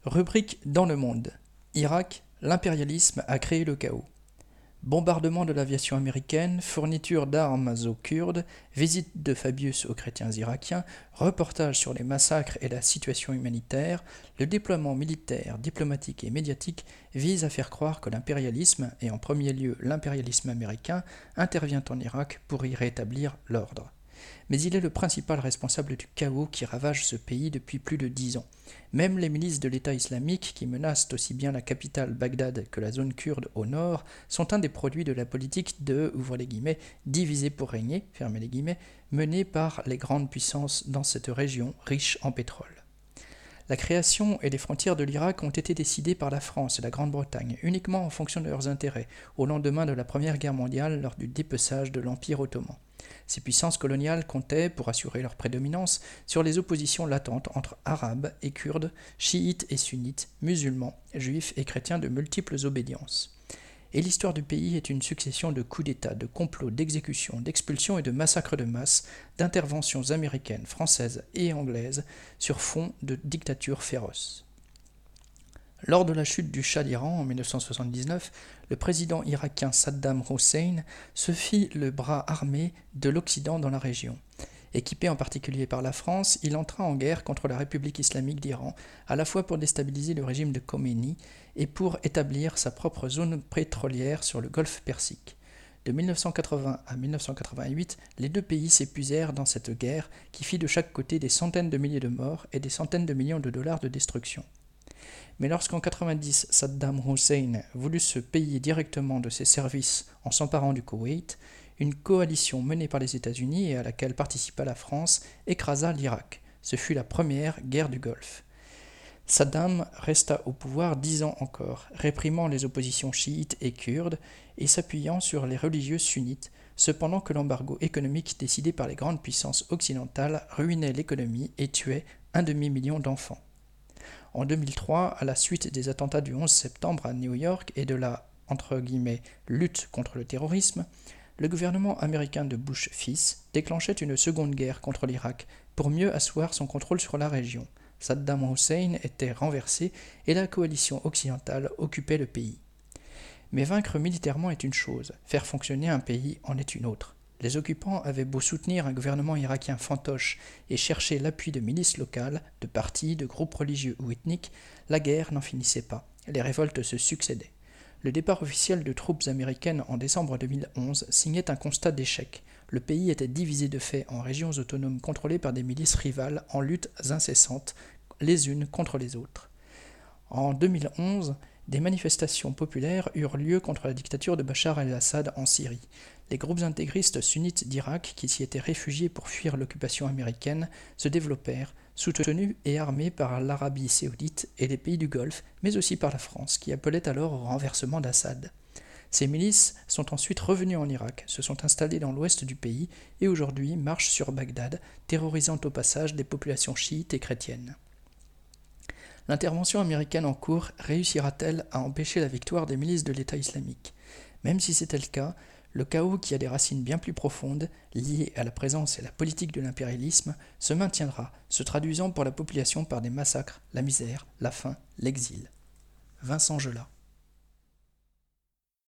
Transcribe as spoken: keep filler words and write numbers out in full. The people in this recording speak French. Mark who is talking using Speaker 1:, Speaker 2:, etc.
Speaker 1: Rubrique dans le monde. Irak, l'impérialisme a créé le chaos. Bombardement de l'aviation américaine, fourniture d'armes aux Kurdes, visite de Fabius aux chrétiens irakiens, reportage sur les massacres et la situation humanitaire, le déploiement militaire, diplomatique et médiatique vise à faire croire que l'impérialisme, et en premier lieu l'impérialisme américain, intervient en Irak pour y rétablir l'ordre. Mais il est le principal responsable du chaos qui ravage ce pays depuis plus de dix ans. Même les milices de l'État islamique, qui menacent aussi bien la capitale Bagdad que la zone kurde au nord, sont un des produits de la politique de, ouvre les guillemets, diviser pour régner, fermez les guillemets, menée par les grandes puissances dans cette région riche en pétrole. La création et les frontières de l'Irak ont été décidées par la France et la Grande-Bretagne, uniquement en fonction de leurs intérêts, au lendemain de la Première Guerre mondiale lors du dépeçage de l'Empire ottoman. Ces puissances coloniales comptaient, pour assurer leur prédominance, sur les oppositions latentes entre arabes et kurdes, chiites et sunnites, musulmans, juifs et chrétiens de multiples obédiences. Et l'histoire du pays est une succession de coups d'État, de complots, d'exécutions, d'expulsions et de massacres de masse, d'interventions américaines, françaises et anglaises sur fond de dictature féroce. Lors de la chute du Shah d'Iran en dix-neuf cent soixante-dix-neuf, le président irakien Saddam Hussein se fit le bras armé de l'Occident dans la région. Équipé en particulier par la France, il entra en guerre contre la République islamique d'Iran, à la fois pour déstabiliser le régime de Khomeini et pour établir sa propre zone pétrolière sur le golfe Persique. De dix-neuf cent quatre-vingts à dix-neuf cent quatre-vingt-huit, les deux pays s'épuisèrent dans cette guerre qui fit de chaque côté des centaines de milliers de morts et des centaines de millions de dollars de destruction. Mais lorsqu'en quatre-vingt-dix, Saddam Hussein voulut se payer directement de ses services en s'emparant du Koweït, une coalition menée par les États-Unis et à laquelle participa la France écrasa l'Irak. Ce fut la première guerre du Golfe. Saddam resta au pouvoir dix ans encore, réprimant les oppositions chiites et kurdes et s'appuyant sur les religieux sunnites, cependant que l'embargo économique décidé par les grandes puissances occidentales ruinait l'économie et tuait un demi-million d'enfants. En deux mille trois, à la suite des attentats du onze septembre à New York et de la entre guillemets, lutte contre le terrorisme, le gouvernement américain de Bush fils déclenchait une seconde guerre contre l'Irak pour mieux asseoir son contrôle sur la région. Saddam Hussein était renversé et la coalition occidentale occupait le pays. Mais vaincre militairement est une chose, faire fonctionner un pays en est une autre. Les occupants avaient beau soutenir un gouvernement irakien fantoche et chercher l'appui de milices locales, de partis, de groupes religieux ou ethniques, la guerre n'en finissait pas. Les révoltes se succédaient. Le départ officiel de troupes américaines en décembre deux mille onze signait un constat d'échec. Le pays était divisé de fait en régions autonomes contrôlées par des milices rivales en luttes incessantes, les unes contre les autres. En deux mille onze, des manifestations populaires eurent lieu contre la dictature de Bachar el-Assad en Syrie. Les groupes intégristes sunnites d'Irak, qui s'y étaient réfugiés pour fuir l'occupation américaine, se développèrent, soutenus et armés par l'Arabie saoudite et les pays du Golfe, mais aussi par la France, qui appelait alors au renversement d'Assad. Ces milices sont ensuite revenues en Irak, se sont installées dans l'ouest du pays et aujourd'hui marchent sur Bagdad, terrorisant au passage des populations chiites et chrétiennes. L'intervention américaine en cours réussira-t-elle à empêcher la victoire des milices de l'État islamique ? Même si c'était le cas, le chaos qui a des racines bien plus profondes, liées à la présence et la politique de l'impérialisme, se maintiendra, se traduisant pour la population par des massacres, la misère, la faim, l'exil. Vincent Gelat.